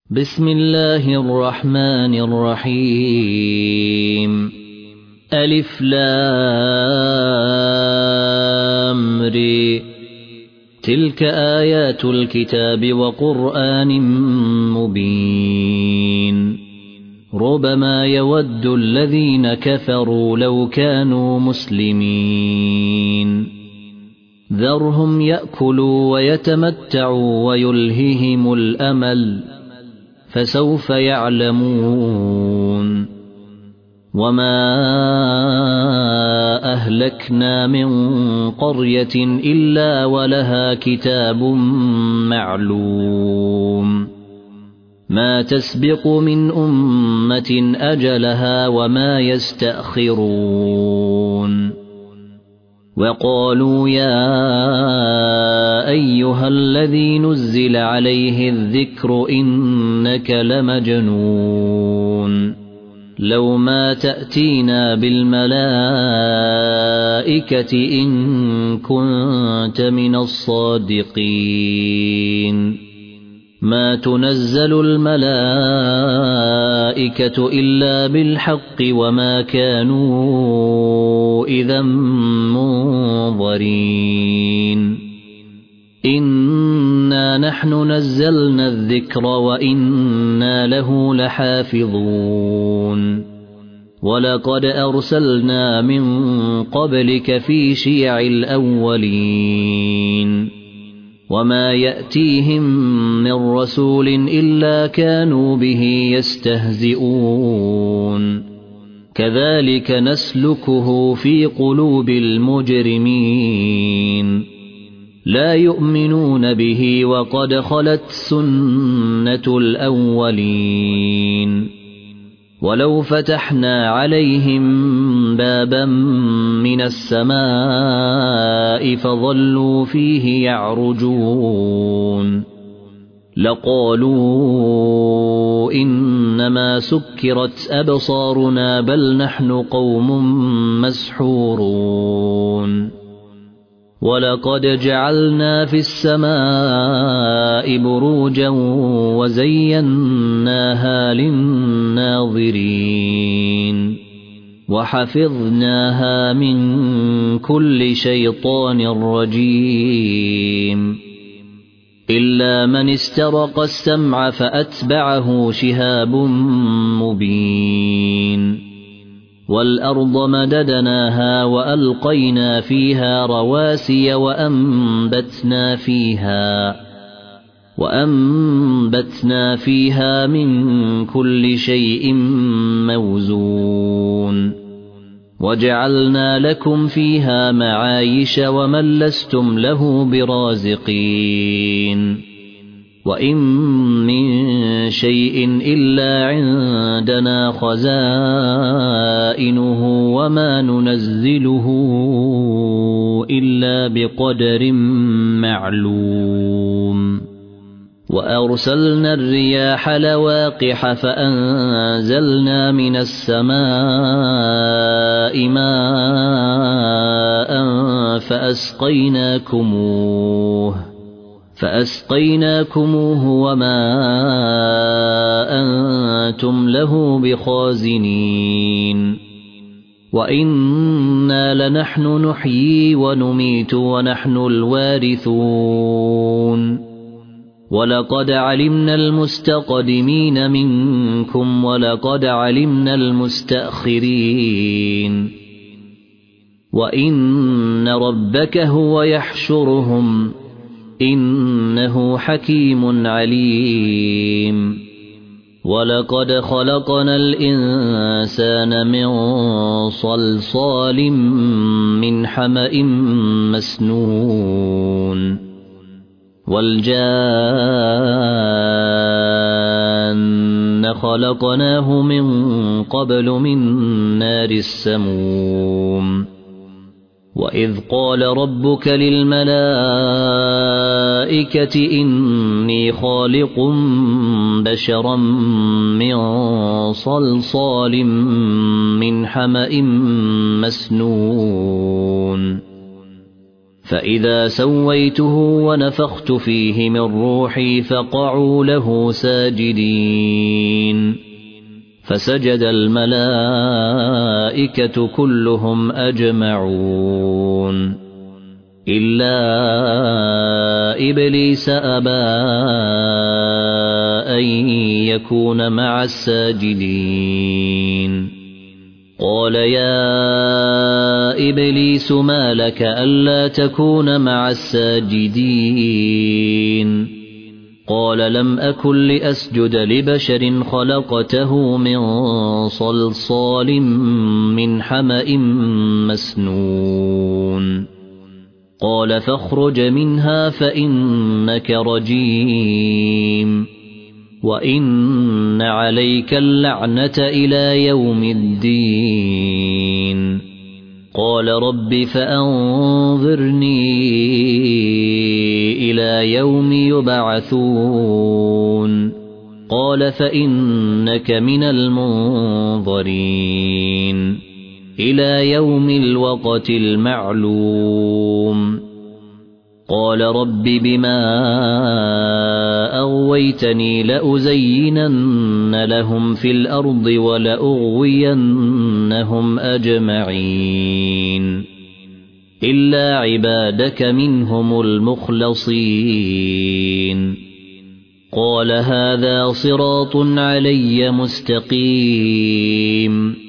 بسم الله الرحمن الرحيم ألف لام ر تلك آيات الكتاب وقرآن مبين ربما يود الذين كفروا لو كانوا مسلمين ذرهم يأكلوا ويتمتعوا ويلههم الأمل فسوف يعلمون وما أهلكنا من قرية إلا ولها كتاب معلوم ما تسبق من أمة أجلها وما يستأخرون وقالوا يا أيها الذي نزل عليه الذكر إنك لمجنون لو ما تأتينا بالملائكة إن كنت من الصادقين ما تنزل الملائكة إلا بالحق وما كانوا إذا منظرين إنا نحن نزلنا الذكر وإنا له لحافظون ولقد أرسلنا من قبلك في شيع الأولين وما يأتيهم من رسول إلا كانوا به يستهزئون كذلك نسلكه في قلوب المجرمين لا يؤمنون به وقد خلت سنة الأولين ولو فتحنا عليهم بابا من السماء فظلوا فيه يعرجون لقالوا إنما سكرت أبصارنا بل نحن قوم مسحورون ولقد جعلنا في السماء بروجا وزيناها للناظرين وحفظناها من كل شيطان رجيم إلا من استرق السمع فأتبعه شهاب مبين والأرض مددناها وألقينا فيها رواسي وأنبتنا فيها من كل شيء موزون وجعلنا لكم فيها معايش ومن لستم له برازقين وإن من شيء إلا عندنا خزائنه وما ننزله إلا بقدر معلوم وأرسلنا الرياح لواقح فأنزلنا من السماء ماء فأسقيناكموه وما أنتم له بخازنين وإنا لنحن نحيي ونميت ونحن الوارثون ولقد علمنا المستقدمين منكم ولقد علمنا المستأخرين وإن ربك هو يحشرهم إنه حكيم عليم ولقد خلقنا الإنسان من صلصال من حمأ مسنون والجان خلقناه من قبل من نار السموم وإذ قال ربك للملائكة إني خالق بشرا من صلصال من حمأ مسنون فإذا سويته ونفخت فيه من روحي فقعوا له ساجدين فسجد الملائكة كلهم أجمعون إلا إبليس أبى أن يكون مع الساجدين قال يا إبليس ما لك ألا تكون مع الساجدين قال لم أكن لأسجد لبشر خلقته من صلصال من حمأ مسنون قال فاخرج منها فإنك رجيم وإن عليك اللعنة إلى يوم الدين قال رب فأنظرني إلى يوم يبعثون قال فإنك من المنظرين إلى يوم الوقت المعلوم قال رب بما أغويتني لأزينن لهم في الأرض ولأغوينهم أجمعين إلا عبادك منهم المخلصين قال هذا صراط علي مستقيم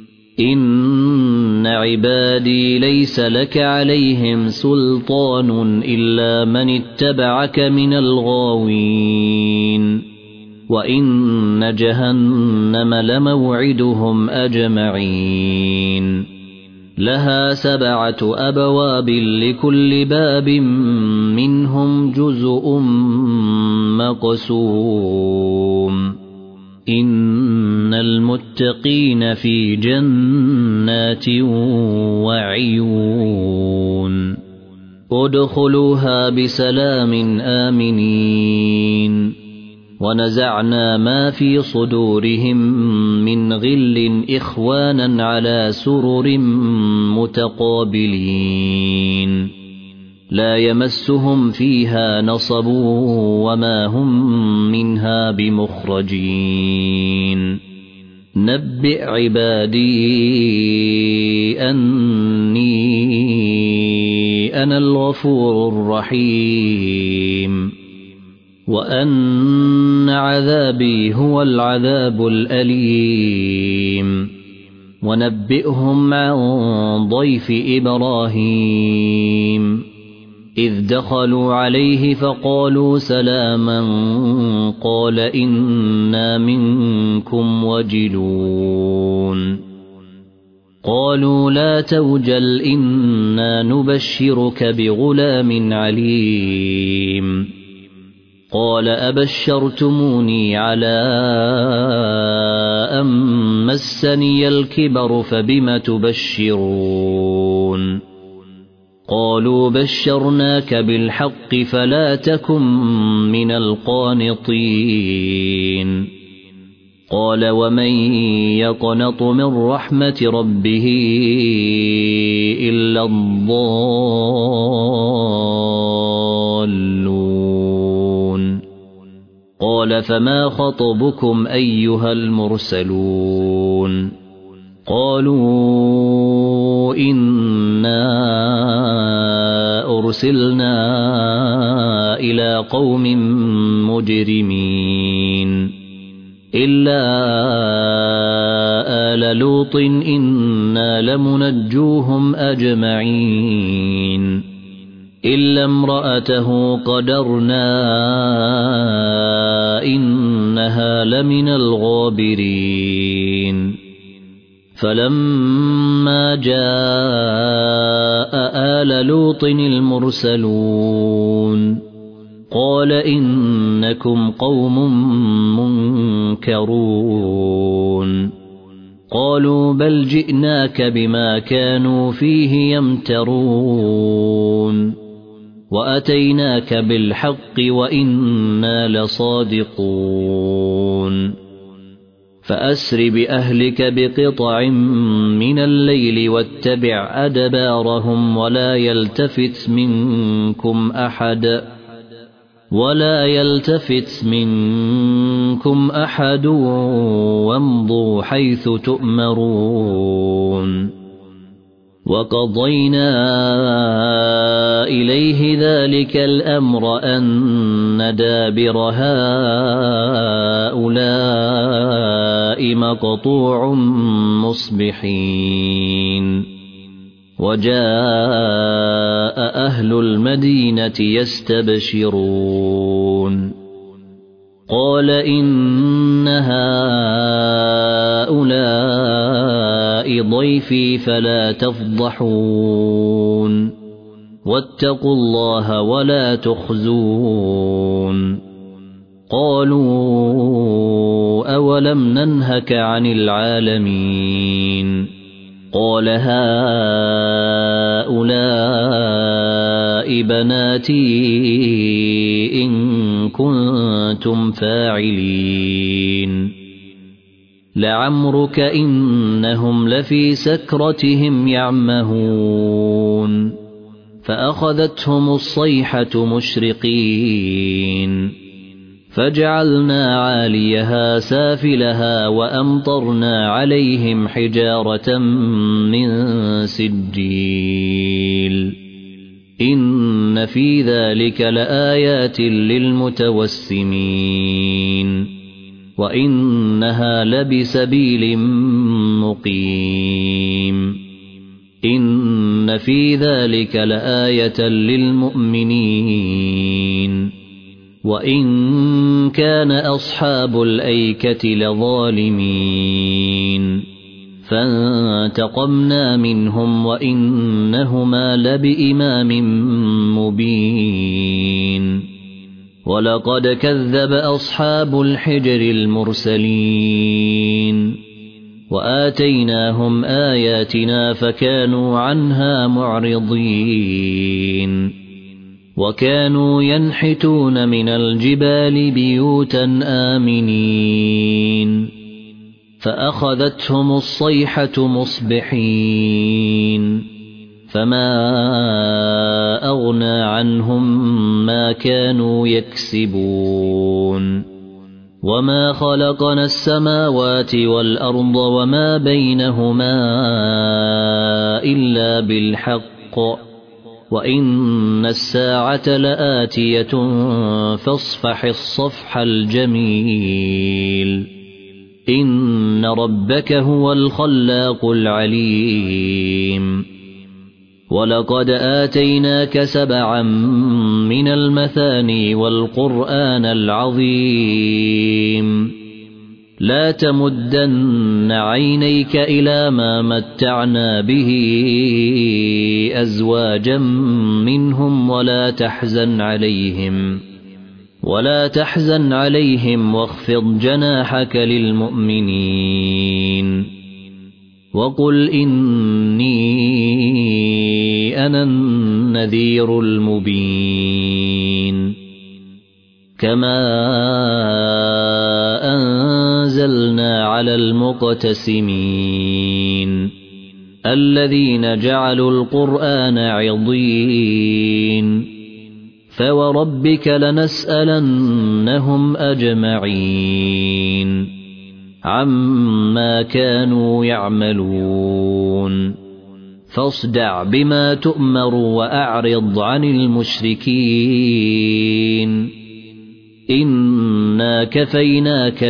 إن عبادي ليس لك عليهم سلطان إلا من اتبعك من الغاوين وإن جهنم لموعدهم أجمعين لها 7 أبواب لكل باب منهم جزء مقسوم إن المتقين في جنات وعيون ادخلوها بسلام آمنين ونزعنا ما في صدورهم من غل إخوانا على سرر متقابلين لا يمسهم فيها نصب وما هم منها بمخرجين نبئ عبادي أني أنا الغفور الرحيم وأن عذابي هو العذاب الأليم ونبئهم عن ضيف إبراهيم إذ دخلوا عليه فقالوا سلاما قال إنا منكم وجلون قالوا لا توجل إنا نبشرك بغلام عليم قال أبشرتموني على أن مسني الكبر فبم تبشرون قالوا بشرناك بالحق فلا تكن من القانطين قال ومن يقنط من رحمة ربه إلا الضالون قال فما خطبكم أيها المرسلون قالوا إنا أرسلنا إلى قوم مجرمين إلا آل لوط إنا لمنجوهم أجمعين إلا امرأته قدرنا إنها لمن الغابرين فلما جاء آل لوط المرسلون قال إنكم قوم منكرون قالوا بل جئناك بما كانوا فيه يمترون وأتيناك بالحق وإنا لصادقون فأسر بأهلك بقطع من الليل واتبع أدبارهم ولا يلتفت منكم أحد وامضوا حيث تؤمرون وقضينا إليه ذلك الأمر أن دابر هؤلاء مقطوع مصبحين وجاء أهل المدينة يستبشرون قال إن هؤلاء ضيفي فلا تفضحون واتقوا الله ولا تخزون قالوا أولم ننهك عن العالمين قال هؤلاء بناتي إن كنتم فاعلين لعمرك إنهم لفي سكرتهم يعمهون فأخذتهم الصيحة مشرقين فجعلنا عاليها سافلها وأمطرنا عليهم حجارة من سجيل إن في ذلك لآيات للمتوسمين وإنها لبسبيل مقيم إن في ذلك لآية للمؤمنين وإن كان أصحاب الأيكة لظالمين فانتقمنا منهم وإنهما لبإمام مبين ولقد كذب أصحاب الحجر المرسلين وآتيناهم آياتنا فكانوا عنها معرضين وكانوا ينحتون من الجبال بيوتا آمنين فأخذتهم الصيحة مصبحين فما أغنى عنهم ما كانوا يكسبون وما خلقنا السماوات والأرض وما بينهما إلا بالحق وإن الساعة لآتية فاصفح الصفح الجميل إن ربك هو الخلاق العليم ولقد آتيناك 7 من المثاني والقرآن العظيم لا تمدن عينيك إلى ما متعنا به أزواجا منهم ولا تحزن عليهم واخفض جناحك للمؤمنين وقل إني أنا النذير المبين كما أنزلنا على المقتسمين الذين جعلوا القرآن عضين فوربك لنسألنهم أجمعين عما كانوا يعملون فاصدع بما تؤمر وأعرض عن المشركين إنا كفيناك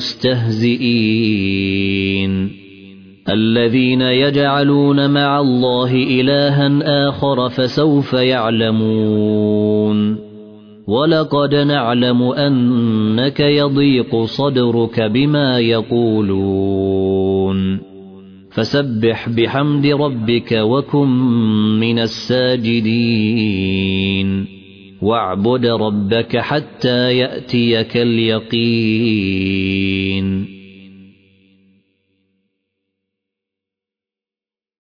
المستهزئين الذين يجعلون مع الله إلها آخر فسوف يعلمون ولقد نعلم أنك يضيق صدرك بما يقولون فسبح بحمد ربك وكن من الساجدين واعبد ربك حتى يأتيك اليقين